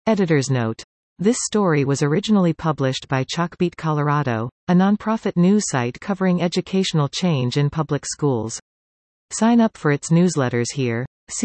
Editor's note. This story was originally published by Chalkbeat Colorado, a nonprofit news site covering educational change in public schools. Sign up for its newsletters here.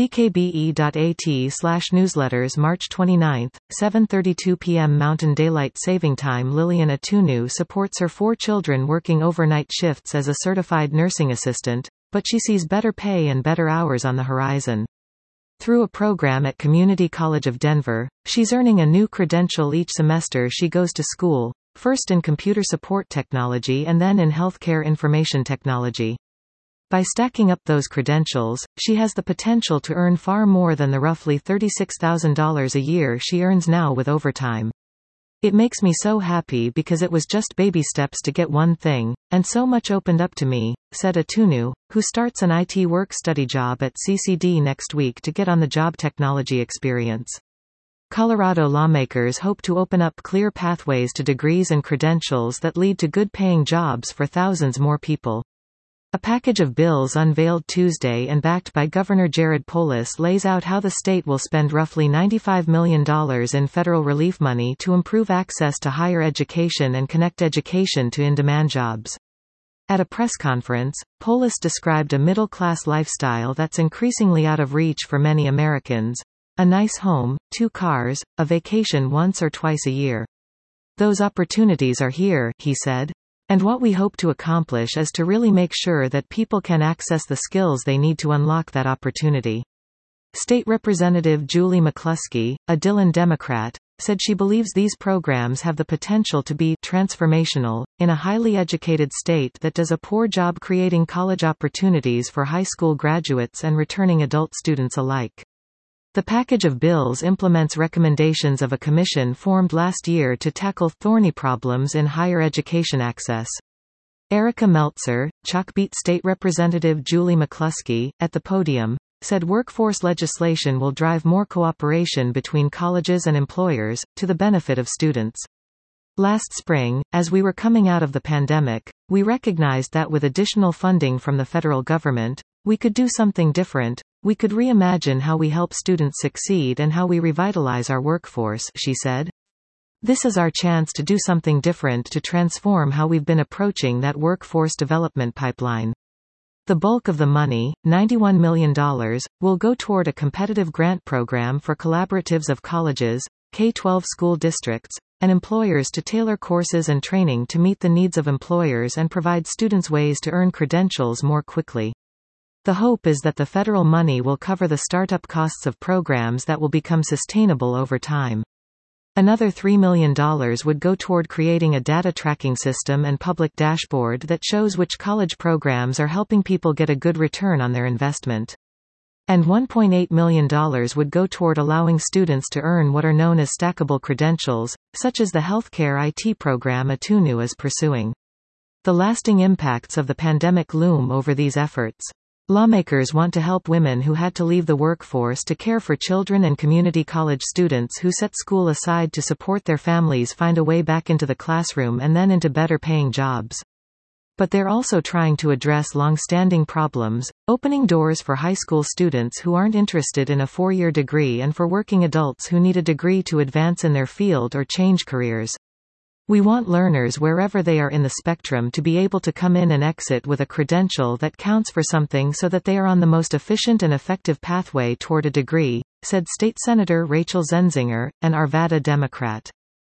ckbe.at/newsletters. March 29, 7:32 p.m. Mountain Daylight Saving Time. Lillian Atunu supports her 4 children working overnight shifts as a certified nursing assistant, but she sees better pay and better hours on the horizon. Through a program at Community College of Denver, she's earning a new credential each semester she goes to school, first in computer support technology and then in healthcare information technology. By stacking up those credentials, she has the potential to earn far more than the roughly $36,000 a year she earns now with overtime. It makes me so happy because it was just baby steps to get one thing, and so much opened up to me, said Atunu, who starts an IT work-study job at CCD next week to get on-the-job technology experience. Colorado lawmakers hope to open up clear pathways to degrees and credentials that lead to good-paying jobs for thousands more people. A package of bills unveiled Tuesday and backed by Governor Jared Polis lays out how the state will spend roughly $95 million in federal relief money to improve access to higher education and connect education to in-demand jobs. At a press conference, Polis described a middle-class lifestyle that's increasingly out of reach for many Americans: a nice home, 2 cars, a vacation once or twice a year. Those opportunities are here, he said. And what we hope to accomplish is to really make sure that people can access the skills they need to unlock that opportunity. State Representative Julie McCluskey, a Dillon Democrat, said she believes these programs have the potential to be transformational in a highly educated state that does a poor job creating college opportunities for high school graduates and returning adult students alike. The package of bills implements recommendations of a commission formed last year to tackle thorny problems in higher education access. Erica Meltzer, Chalkbeat State Representative Julie McCluskey, at the podium, said workforce legislation will drive more cooperation between colleges and employers, to the benefit of students. Last spring, as we were coming out of the pandemic, we recognized that with additional funding from the federal government, we could do something different. We could reimagine how we help students succeed and how we revitalize our workforce, she said. This is our chance to do something different to transform how we've been approaching that workforce development pipeline. The bulk of the money, $91 million, will go toward a competitive grant program for collaboratives of colleges, K-12 school districts, and employers to tailor courses and training to meet the needs of employers and provide students ways to earn credentials more quickly. The hope is that the federal money will cover the startup costs of programs that will become sustainable over time. Another $3 million would go toward creating a data tracking system and public dashboard that shows which college programs are helping people get a good return on their investment. And $1.8 million would go toward allowing students to earn what are known as stackable credentials, such as the healthcare IT program Atunu is pursuing. The lasting impacts of the pandemic loom over these efforts. Lawmakers want to help women who had to leave the workforce to care for children and community college students who set school aside to support their families find a way back into the classroom and then into better paying jobs. But they're also trying to address long-standing problems, opening doors for high school students who aren't interested in a 4-year degree and for working adults who need a degree to advance in their field or change careers. We want learners wherever they are in the spectrum to be able to come in and exit with a credential that counts for something so that they are on the most efficient and effective pathway toward a degree, said State Senator Rachel Zenzinger, an Arvada Democrat.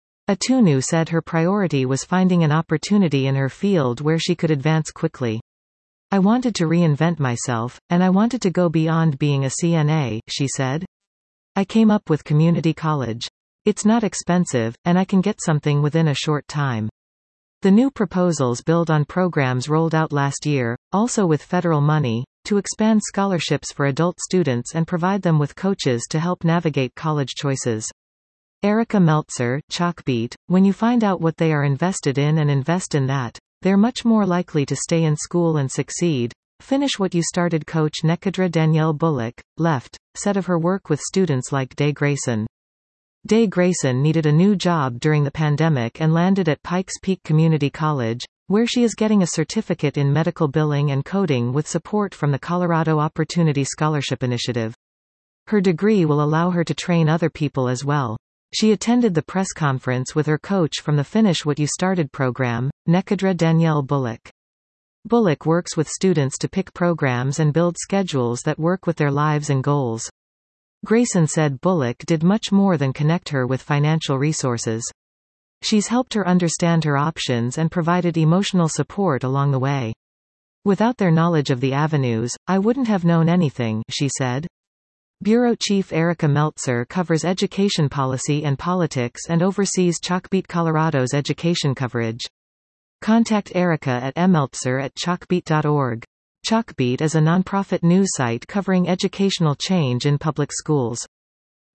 Atunu said her priority was finding an opportunity in her field where she could advance quickly. I wanted to reinvent myself, and I wanted to go beyond being a CNA, she said. I came up with community college. It's not expensive, and I can get something within a short time. The new proposals build on programs rolled out last year, also with federal money, to expand scholarships for adult students and provide them with coaches to help navigate college choices. Erica Meltzer, Chalkbeat, when you find out what they are invested in and invest in that, they're much more likely to stay in school and succeed. Finish what you started. Coach Nekadra Danielle Bullock, left, said of her work with students like Day Grayson. Day Grayson needed a new job during the pandemic and landed at Pikes Peak Community College, where she is getting a certificate in medical billing and coding with support from the Colorado Opportunity Scholarship Initiative. Her degree will allow her to train other people as well. She attended the press conference with her coach from the Finish What You Started program, Nekadra Danielle Bullock. Bullock works with students to pick programs and build schedules that work with their lives and goals. Grayson said Bullock did much more than connect her with financial resources. She's helped her understand her options and provided emotional support along the way. Without their knowledge of the avenues, I wouldn't have known anything, she said. Bureau Chief Erica Meltzer covers education policy and politics and oversees Chalkbeat Colorado's education coverage. Contact Erica at mmeltzer@chalkbeat.org. Chalkbeat is a nonprofit news site covering educational change in public schools.